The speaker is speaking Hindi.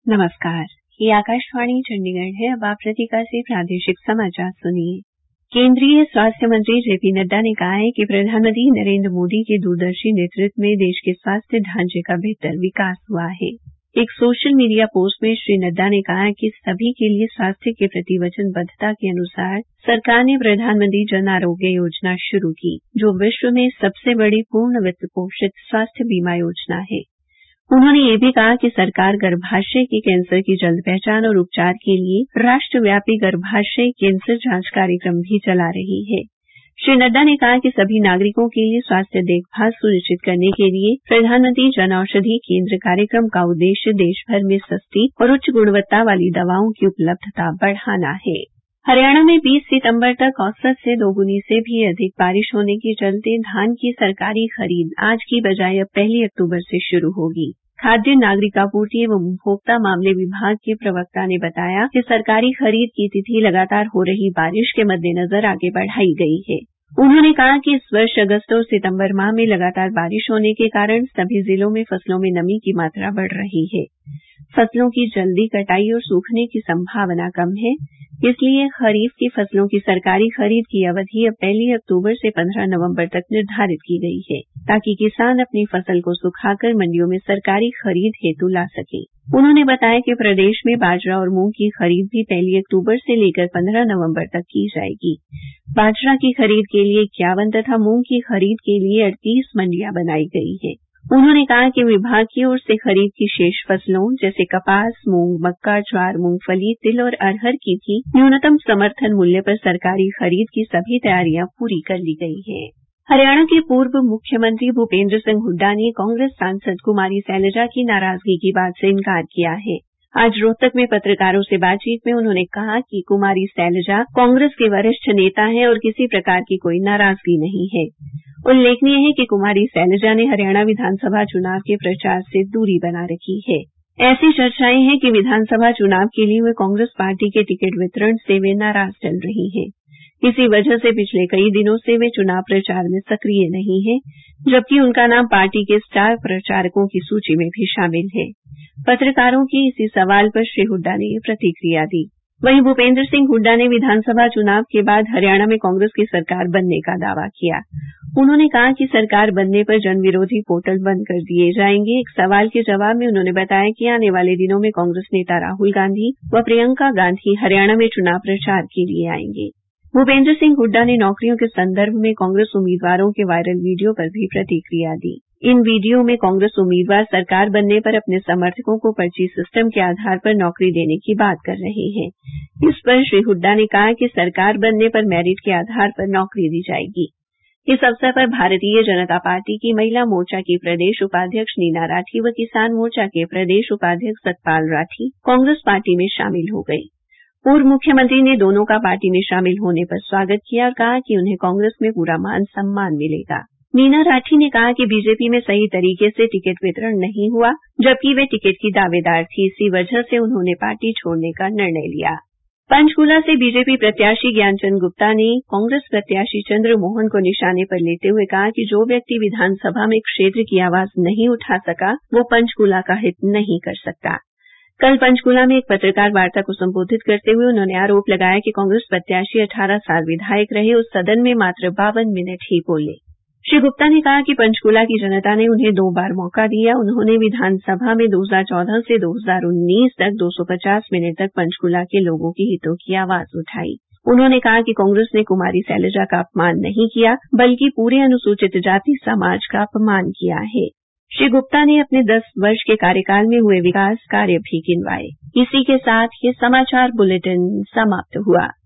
नमस्कार, ये आकाशवाणी चंडीगढ़ है। अब आप प्रतिका से प्रादेशिक समाचार सुनिए। केंद्रीय स्वास्थ्य मंत्री जेपी नड्डा ने कहा है कि प्रधानमंत्री नरेंद्र मोदी के दूरदर्शी नेतृत्व में देश के स्वास्थ्य ढांचे का बेहतर विकास हुआ है। एक सोशल मीडिया पोस्ट में श्री नड्डा ने कहा कि सभी के लिए स्वास्थ्य के प्रति वचनबद्धता के अनुसार सरकार ने प्रधानमंत्री जन आरोग्य योजना शुरू की, जो विश्व में सबसे बड़ी पूर्ण वित्त पोषित स्वास्थ्य बीमा योजना है। उन्होंने ये भी कहा कि सरकार गर्भाशय के कैंसर की जल्द पहचान और उपचार के लिए राष्ट्रव्यापी गर्भाशय कैंसर जांच कार्यक्रम भी चला रही है। श्री नड्डा ने कहा कि सभी नागरिकों के लिए स्वास्थ्य देखभाल सुनिश्चित करने के लिए प्रधानमंत्री जन औषधि केंद्र कार्यक्रम का उद्देश्य देश भर में सस्ती और उच्च गुणवत्ता वाली दवाओं की उपलब्धता बढ़ाना है। हरियाणा में 20 सितंबर तक औसत से दोगुनी से भी अधिक बारिश होने के चलते धान की सरकारी खरीद आज की बजाय अब 1 अक्टूबर से शुरू होगी। खाद्य नागरिक आपूर्ति एवं उपभोक्ता मामले विभाग के प्रवक्ता ने बताया कि सरकारी खरीद की तिथि लगातार हो रही बारिश के मद्देनजर आगे बढ़ाई गई है। उन्होंने कहा कि इस वर्ष अगस्त और सितंबर माह में लगातार बारिश होने के कारण सभी जिलों में फसलों में नमी की मात्रा बढ़ रही है। फसलों की जल्दी कटाई और सूखने की संभावना कम है, इसलिए खरीफ की फसलों की सरकारी खरीद की अवधि अब 1 अक्टूबर से 15 नवंबर तक निर्धारित की गई है, ताकि किसान अपनी फसल को सुखाकर मंडियों में सरकारी खरीद हेतु ला सकें। उन्होंने बताया कि प्रदेश में बाजरा और मूंग की खरीद भी 1 अक्टूबर से लेकर 15 नवंबर तक की जाएगी। बाजरा की खरीद के लिए 51 तथा मूंग की खरीद के लिए 38 मंडियां बनाई गई हैं। उन्होंने कहा कि विभाग की ओर से खरीफ की शेष फसलों जैसे कपास, मूंग, मक्का, ज्वार, मूंगफली, तिल और अरहर की भी न्यूनतम समर्थन मूल्य पर सरकारी खरीद की सभी तैयारियां पूरी कर ली गई हैं। हरियाणा के पूर्व मुख्यमंत्री भूपेंद्र सिंह हुड्डा ने कांग्रेस सांसद कुमारी सैलजा की नाराजगी की बात से इनकार किया है। आज रोहतक में पत्रकारों से बातचीत में उन्होंने कहा कि कुमारी सैलजा कांग्रेस के वरिष्ठ नेता हैं और किसी प्रकार की कोई नाराजगी नहीं है। उल्लेखनीय है कि कुमारी सैलजा ने हरियाणा विधानसभा चुनाव के प्रचार से दूरी बना रखी है। ऐसी चर्चाएं हैं कि विधानसभा चुनाव के लिए वे कांग्रेस पार्टी के टिकट वितरण से वे नाराज चल रही हैं। इसी वजह से पिछले कई दिनों से वे चुनाव प्रचार में सक्रिय नहीं है, जबकि उनका नाम पार्टी के स्टार प्रचारकों की सूची में भी शामिल है। पत्रकारों के इसी सवाल पर श्री हुड्डा ने प्रतिक्रिया दी। वहीं भूपेंद्र सिंह हुड्डा ने विधानसभा चुनाव के बाद हरियाणा में कांग्रेस की सरकार बनने का दावा किया। उन्होंने कहा कि सरकार बनने पर जन विरोधी पोर्टल बंद कर दिए जाएंगे। एक सवाल के जवाब में उन्होंने बताया कि आने वाले दिनों में कांग्रेस नेता राहुल गांधी व प्रियंका गांधी हरियाणा में चुनाव प्रचार के लिए आएंगे। भूपेंद्र सिंह हुड्डा ने नौकरियों के संदर्भ में कांग्रेस उम्मीदवारों के वायरल वीडियो पर भी प्रतिक्रिया दी। इन वीडियो में कांग्रेस उम्मीदवार सरकार बनने पर अपने समर्थकों को पर्ची सिस्टम के आधार पर नौकरी देने की बात कर रहे हैं। इस पर श्री हुड्डा ने कहा कि सरकार बनने पर मेरिट के आधार पर नौकरी दी जाएगी। इस अवसर पर भारतीय जनता पार्टी की महिला मोर्चा की प्रदेश उपाध्यक्ष नीना राठी व किसान मोर्चा के प्रदेश उपाध्यक्ष सतपाल राठी कांग्रेस पार्टी में शामिल हो गए। पूर्व मुख्यमंत्री ने दोनों का पार्टी में शामिल होने पर स्वागत किया और कहा कि उन्हें कांग्रेस में पूरा मान सम्मान मिलेगा। नीना राठी ने कहा कि बीजेपी में सही तरीके से टिकट वितरण नहीं हुआ, जबकि वे टिकट की दावेदार थी। इसी वजह से उन्होंने पार्टी छोड़ने का निर्णय लिया। पंचकूला से बीजेपी प्रत्याशी ज्ञानचंद गुप्ता ने कांग्रेस प्रत्याशी चंद्र मोहन को निशाने पर लेते हुए कहा कि जो व्यक्ति विधानसभा में क्षेत्र की आवाज नहीं उठा सका, वो पंचकूला का हित नहीं कर सकता। कल पंचकूला में एक पत्रकार वार्ता को संबोधित करते हुए उन्होंने आरोप लगाया कि कांग्रेस प्रत्याशी 18 साल विधायक रहे, उस सदन में मात्र 52 मिनट ही बोले। श्री गुप्ता ने कहा कि पंचकूला की जनता ने उन्हें 2 बार मौका दिया। उन्होंने विधानसभा में 2014 से 2019 तक 250 मिनट तक पंचकूला के लोगों के हितों की आवाज उठाई। उन्होंने कहा कि कांग्रेस ने कुमारी सैलजा का अपमान नहीं किया, बल्कि पूरे अनुसूचित जाति समाज का अपमान किया है। श्री गुप्ता ने अपने 10 वर्ष के कार्यकाल में हुए विकास कार्य भी गिनवाए। इसी के साथ ये समाचार बुलेटिन समाप्त हुआ।